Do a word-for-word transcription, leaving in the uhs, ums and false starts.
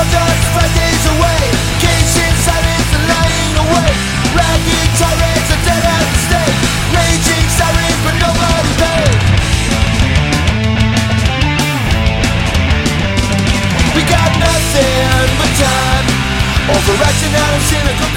just five days away. Caged in silence and lying awake. Ragged tyrants are dead at the stake. Raging sirens but nobody paid. We got nothing but time. Overreaction out of cynical